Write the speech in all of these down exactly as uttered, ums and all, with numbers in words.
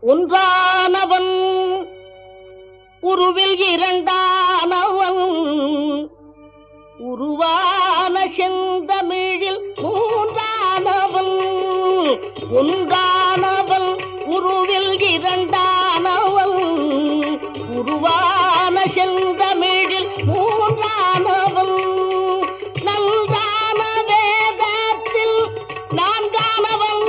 ஒன்றானவன் உருவில் இரண்டானவன் உருவான செந்தமிழில் மூன்றானவன் ஒன்றானவன் உருவில் இரண்டானவன் உருவான செந்தமிழில் மூன்றானவன் நன்றான வேதத்தில் நான்கானவன்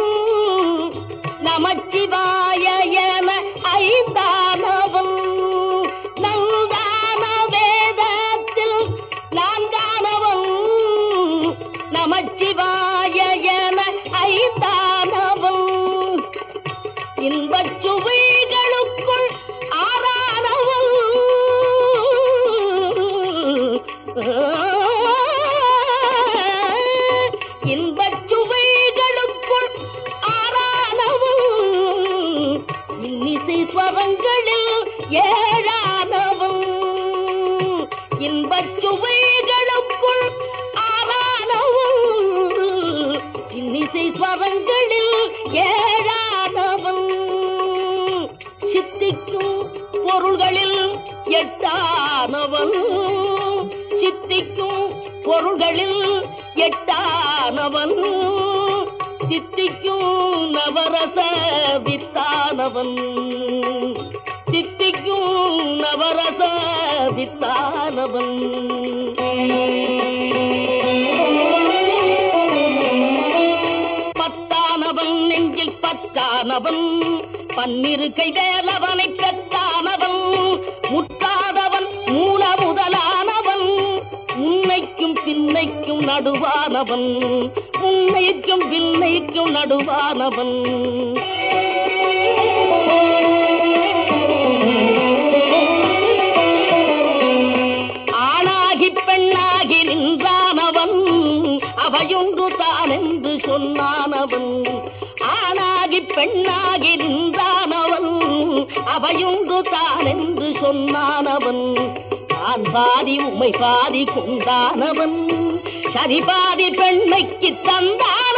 நமச்சிவாய என ஐந்தானவன் நன்றான வேதத்தில் நான்கானவன் நமச்சிவாய என ஐந்தானவன் இன்பச் சுவைகளுக்குள் ஆறானவன் இன்பச் சுவைகளுக்குள் ஆறானவன் இன்னிசை ஸ்வரங்களில் ஏழானவன் இன்பச் சுவைகளுக்குள் ஆறானவன் இன்னிசை ஸ்வரங்களில் ஏழானவன் சித்திக்கும் பொருள்களில் எட்டானவன் சித்திக்கும் பொருள்களில் எட்டானவன் சித்திக்கும் நவரச வித்தானவன் சித்திக்கும் நவரச வித்தானவன் பத்தானவன் நெஞ்சில் பத்தானவன் பன்னிரு கை வேலவனை பெற்றானவன் முட்டாதவன் மூல முதலானவன் முன்னைக்கும் பின்னைக்கும் நடுவானவன் முன்னைக்கும் பின்னைக்கும் நடுவானவன் ஆணாகி பெண்ணாகி நின்றானவன் அவையொன்று தான் என்று சொன்னானவன் ஆணாகி பெண்ணாகி நின்றானவன் அவையொன்று தான் என்று சொன்னானவன் நான் பாதி உமை பாதி கொண்டானவன் சரி பாதி பெண்மைக்கு தந்தான்